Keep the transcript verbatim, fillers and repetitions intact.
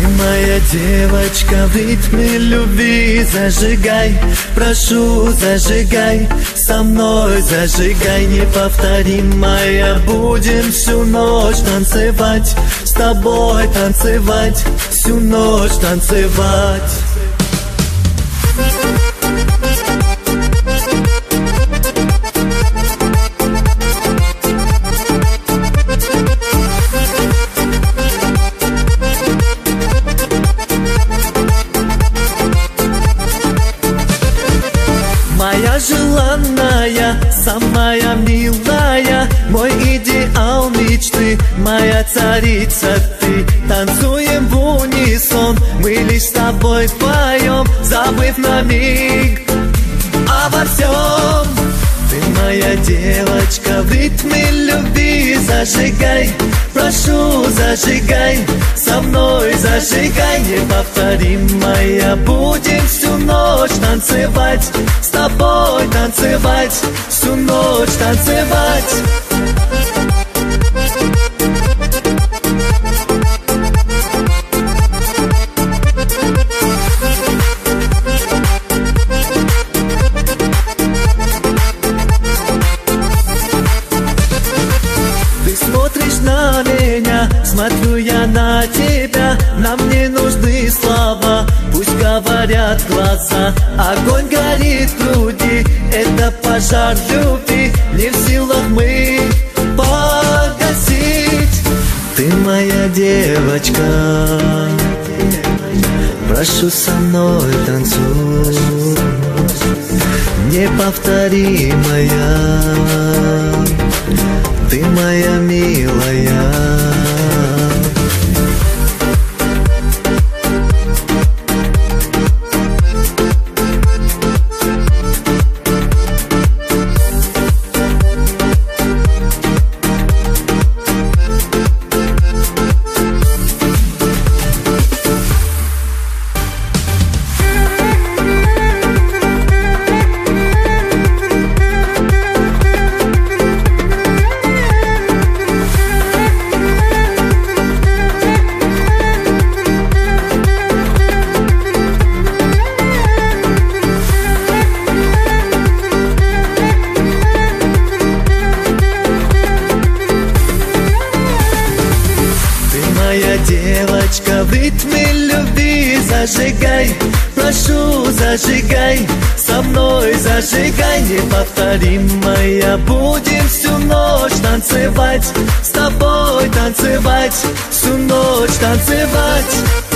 моя девочка в ритме любви. Зажигай, прошу, зажигай, со мной зажигай. Неповторимая, будем всю ночь танцевать, с тобой танцевать, всю ночь танцевать. Моя желанная, самая милая, мой идеал мечты, моя царица ты. Танцуем в унисон, мы лишь с тобой поем, забыв на миг обо всем. Ты моя девочка в ритме любви. Зажигай, прошу, зажигай, со мной зажигай. Неповторимая, будем всю ночь танцевать, с тобой танцевать, всю ночь танцевать. Смотришь на меня, смотрю я на тебя. Нам не нужны слова, пусть говорят глаза. Огонь горит в груди, это пожар любви, не в силах мы погасить. Ты моя девочка, прошу, со мной танцуй. Неповторимая, ты моя милая. Моя девочка в ритме любви. Зажигай, прошу, зажигай, со мной зажигай. Неповторимая, будем всю ночь танцевать, с тобой танцевать, всю ночь танцевать.